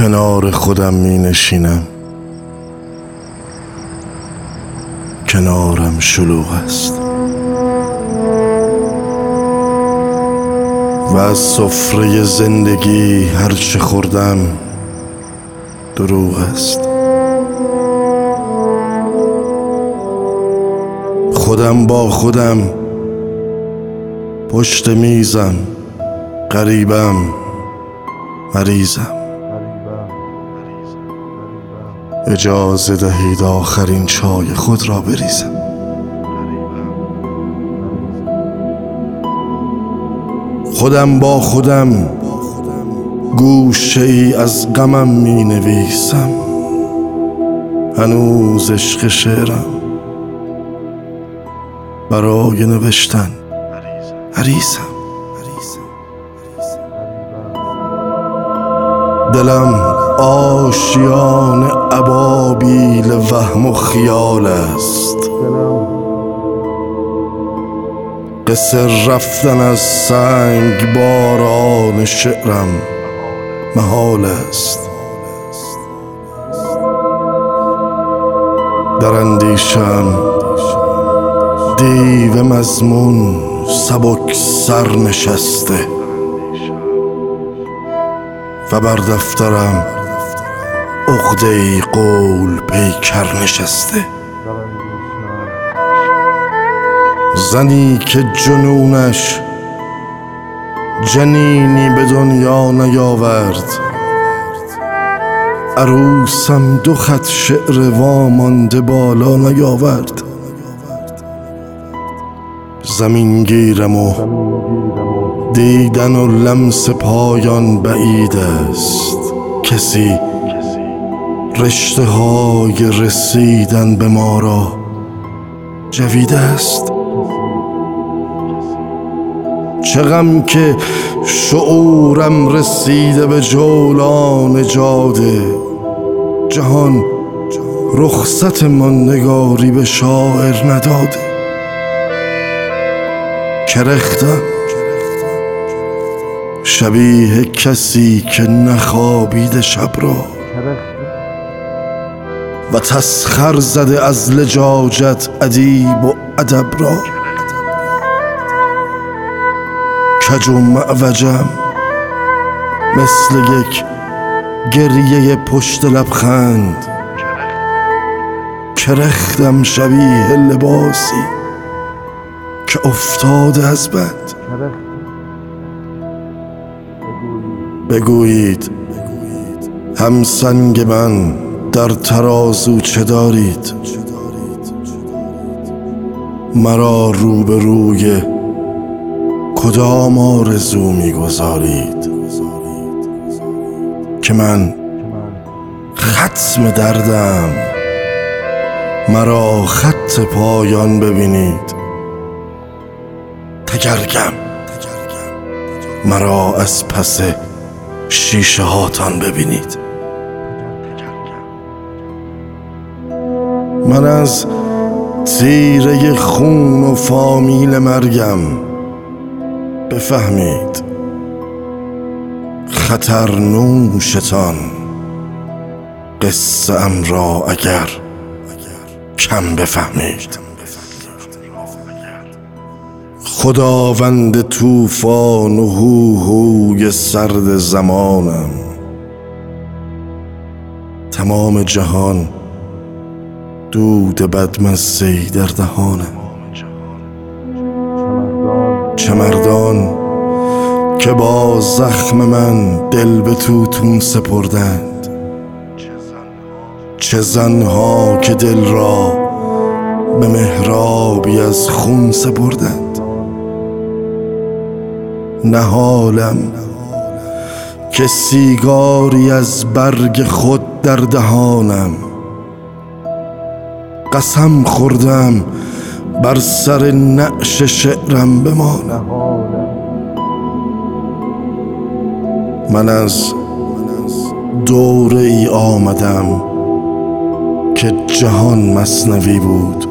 کنار خودم می نشینم، کنارم شلوغ است و از سفره زندگی هرچه خوردم دروغ است. خودم با خودم پشت میزم، غریبم، مریضم. اجازه دهید آخرین چای خود را بریزم. خودم با خودم گوشه ای از غمم می نویسم. هنوز عشق شعرم برای نوشتن عریزم. دلم آشیان ابابیل وهم و خیال است. قصر رفتن از سنگ باران شعرم محال است. در اندیشم دیو مضمون سبک سر نشسته و بر دفترم عقده‌ای قول پیکر نشسته. زنی که جنونش جنینی به دنیا نیاورد، عروسم دو خط شعر وامانده بالا نیاورد. زمین گیرم و دیدن و لمس پایان بعید است. کسی رشته های رسیدن به ما را جوید است. چه غم که شعورم رسیده به جولان جاده. جهان رخصت ماندگاری به شاعر نداده. کرختم شبیه کسی که نخوابیده شب را و تسخر زده از لجاجت ادیب و ادب را. کج و معوجم مثل یک گریه پشت لبخند. کرختم شبیه لباسی که افتاده از بند. بگویید همسنگ من در ترازو چه دارید؟ مرا روبروی کدام آرزو می‌گذارید که من ختم دردم؟ مرا خط پایان ببینید. تگرگم مرا از پس شیشه هاتان ببینید. من از تیره خون و فامیل مرگم. بفهمید خطرنوشتان قصه ام را اگر کم بفهمید. خداوند طوفان و هوهوی سرد زمانم. تمام جهان دود بدمزه‌ای در دهانم. چه مردان که با زخم من دل به توتون سپردند. چه زنها که دل را به محرابی از خون سپردند. نهالم که سیگاری از برگ خود در دهانم. قسم خوردم بر سر نعش شعرم بمانم. من از دوره ای آمدم که جهان مثنوی بود.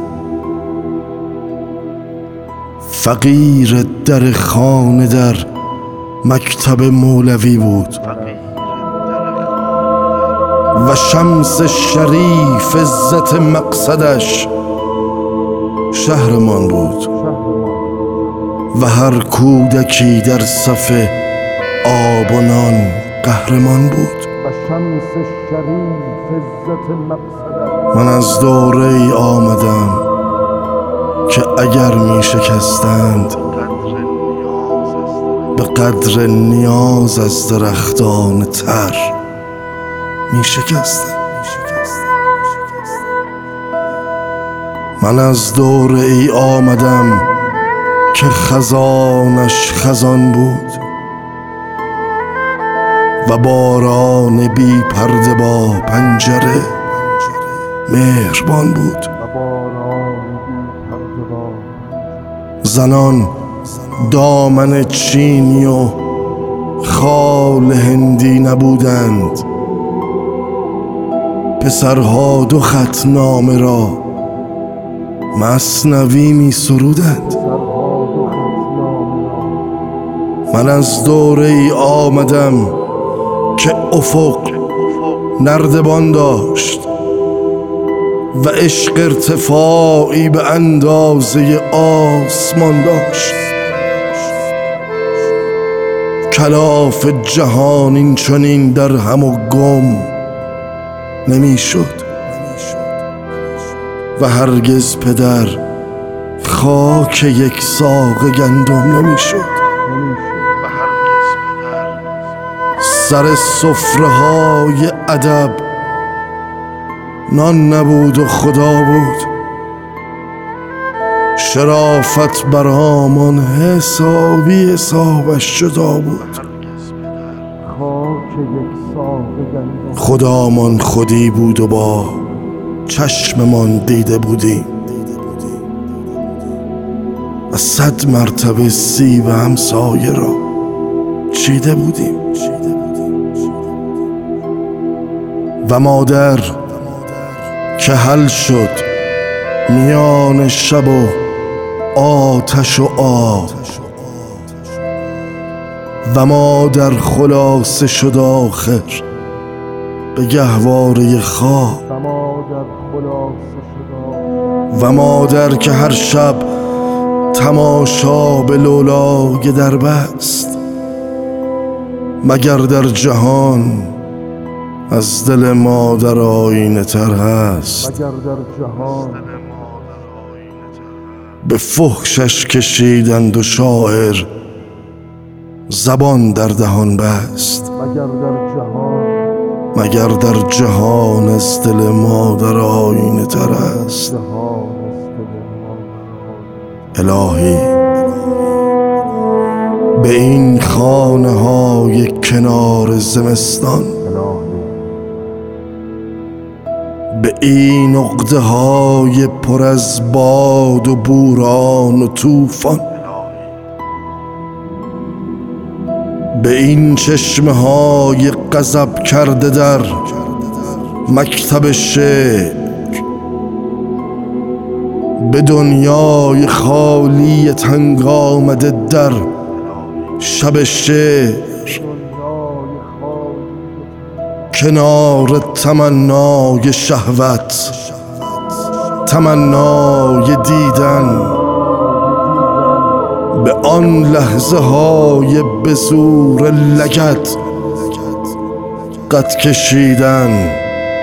فقیر در خانه در مکتب مولوی بود. و شمس شریف عزت مقصدش شهرمان بود و هر کودکی در صف آب و نان قهرمان بود. من از دوره‌ای آمدم که اگر می شکستند به قدر نیاز از درختان تر می شکستند. من از دوره‌ای آمدم که خزانش خزان بود و باران بی پرده با پنجره مهربان بود. زنان دامن چینی و خال هندی نبودند، پسرها 2 خط نامه را مثنوی می سرودند. من از دوره‌ای آمدم که افق نردبان داشت و عشق ارتفاعی به اندازه آسمان داشت. کلاف جهان این چنین در هم و گم نمی شد و هرگز پدر خاک یک ساق گندم نمی شد. سر سفره های ادب نان نبود و خدا بود. شرافت برآمان حسابی حسابش جدا بود. خدامان خودی بود و با چشممان دیده بودیم و 100 مرتبه سیب همسایه را چیده بودیم. و مادر که حل شد میان شب و آتش و آب و مادر خلاصه شد آخر به گهواره خواب. و مادر که هر شب تماشا به لولای در بست، مگر در جهان از دل مادر آینه تر هست. به فحشش کشیدند و شاعر زبان در دهان بست، مگر در جهان از دل مادر آینه تر است. الهی به این خانه های کنار زمستان، به این عقده های پر از باد و بوران و طوفان، به این چشمه های غضب کرده در مکتب شعر، به دنیای خالی تنگ آمده در شب شعر، کنار تمنای شهوت، تمنای دیدن، به آن لحظه های به زور لگد قد کشیدن،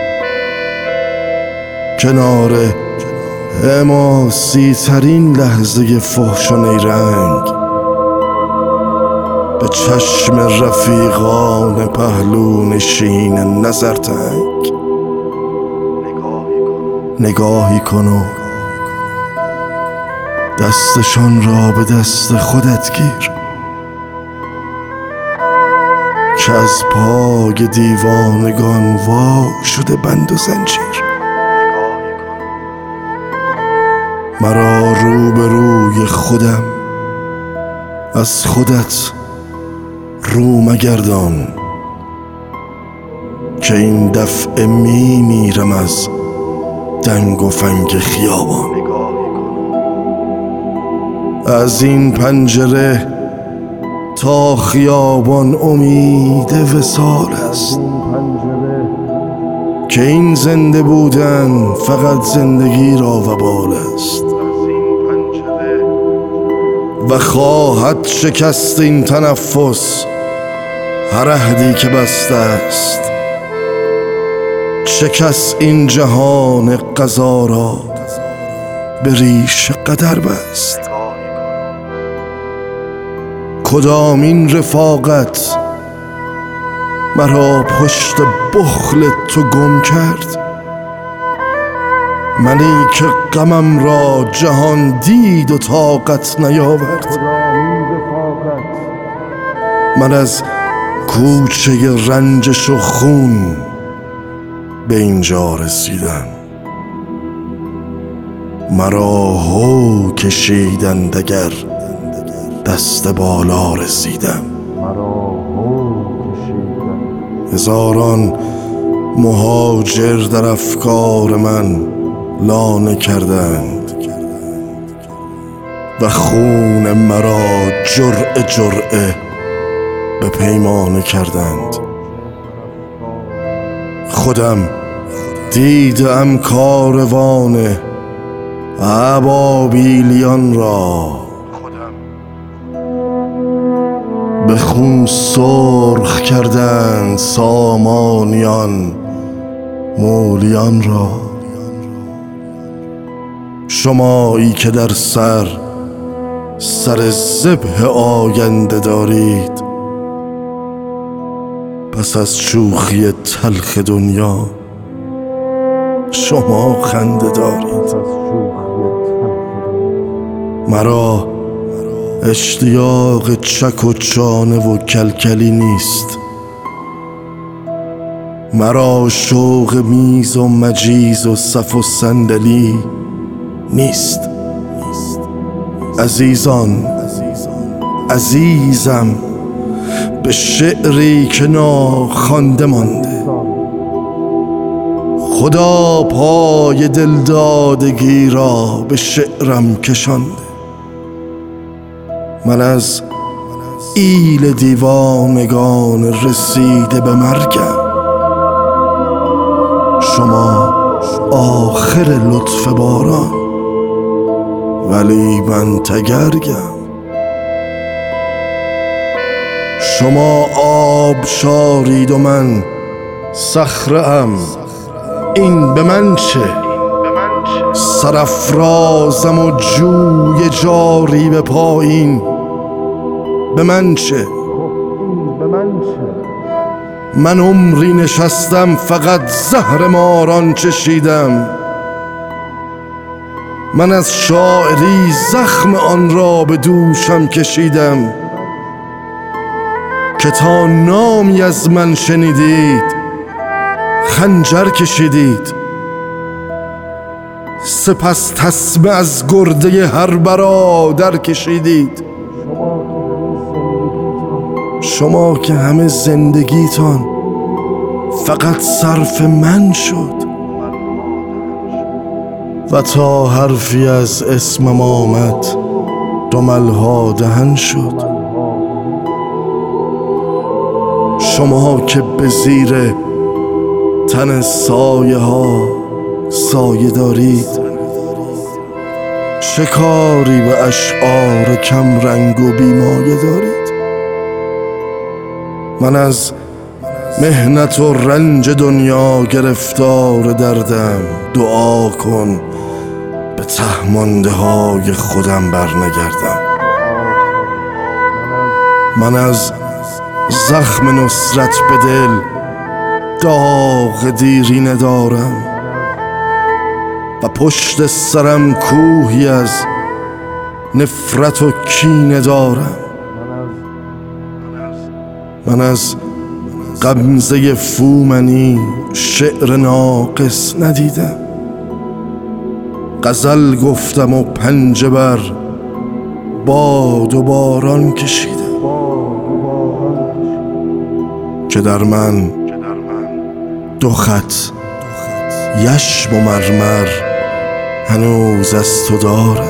کنار حماسی ترین لحظه فحش و نیرنگ، به چشم رفیقان پهلو نشین نظرتنگ نگاهی کن و دستشان را به دست خودت گیر که از پای دیوانگان وا شده بند و زنجیر. مرا رو به روی خودم از خودت رو مگردان که این دفعه میمیرم از دنگ و فنگ خیابان. از این پنجره تا خیابان امید وصال است، که این زنده بودن فقط زندگی را وبال است و خواهد شکست این تنفس هر عهدی که بسته است. شکست این جهان قضا را به ریش قدر بست. کدامین رفاقت مرا پشت بخل تو گم کرد؟ منی که غمم را جهان دید و طاقت نیاورد. من از کوچه رنجش و خون به اینجا رسیدم. مرا هو کشیدند اگر دست بالا رسیدم. هزاران مهاجر در افکار من لانه کردند و خون مرا جرعه جرعه به پیمانه کردند. خودم دیدم کاروان ابابیلیان را به خون سرخ کردند سامانیان مولیان را. شمایی که در سر ذبح آینده دارید، پس از شوخی تلخ دنیا شما خنده دارید. مرا اشتیاق چک و چانه و کلکلی نیست. مرا شوق میز و مجیز و صف و صندلی نیست. عزیزم به شعری که ناخوانده مانده. خدا پای دلدادگی را به شعرم کشانده. من از ایل دیوانگان رسیده به مرگم. شما آخر لطف باران ولی من تگرگم. شما آب شارید و من صخره‌ام. این به من چه؟ سرافرازم و جوی جاری به پایین. به من چه؟ من عمری نشستم فقط زهر ماران چشیدم. من از شاعری زخم آن را به دوشم کشیدم که تا نامی از من شنیدید خنجر کشیدید. سپس تسمه از گرده هر برادر کشیدید. شما که همه زندگیتان فقط صرف من شد و تا حرفی از اسمم آمد دملها دهن شد. شما که به زیر تن سایه ها سایه دارید، چه کاری به اشعار کم رنگ و بیمایه دارید؟ من از محنت و رنج دنیا گرفتار دردم. دعا کن به ته مانده های خودم برنگردم. من از زخم نصرت به دل داغ دیرینه دارم و پشت سرم کوهی از نفرت و کینه دارم. من از غمزه فومنی شعر ناقص ندیدم. غزل گفتم و پنجه بر باد و باران کشیدم که در من دو خط یشم و مرمر هنوز از تو دارم.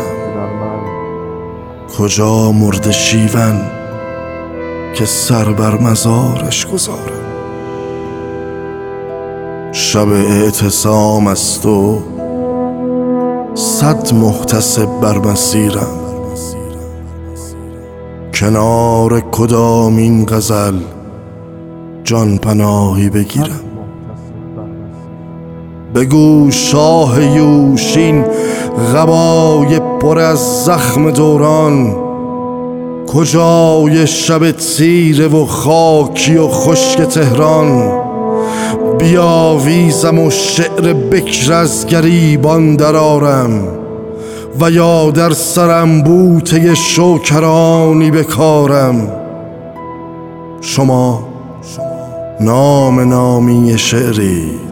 کجا مرد شیون که سر بر مزارش گذارم؟ شب اعتصام است و 100 محتسب بر مسیرم. کنار کدامین غزل جان پناهی بگیرم؟ بگو شاه یوشین قبای پر از زخم دوران کجای شب تیره و خاکی و خشک تهران؟ بیاویزم و شعر بکر از گریبان درآرم و یا در سرم بوته شوکرانی بکارم. شما نام نامی شعرید،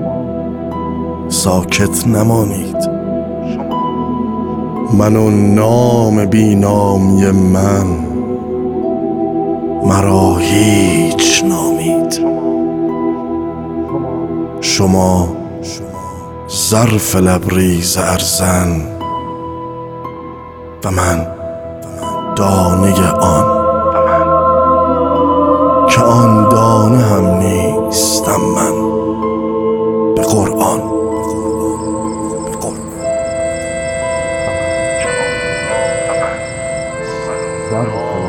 ساکت نمانید. من و نام بی نامی من، مرا هیچ نامید. شما ظرف لبریز ارزن و من دانه آن، که آن دانه هم نیستم من. به قرآن ظرف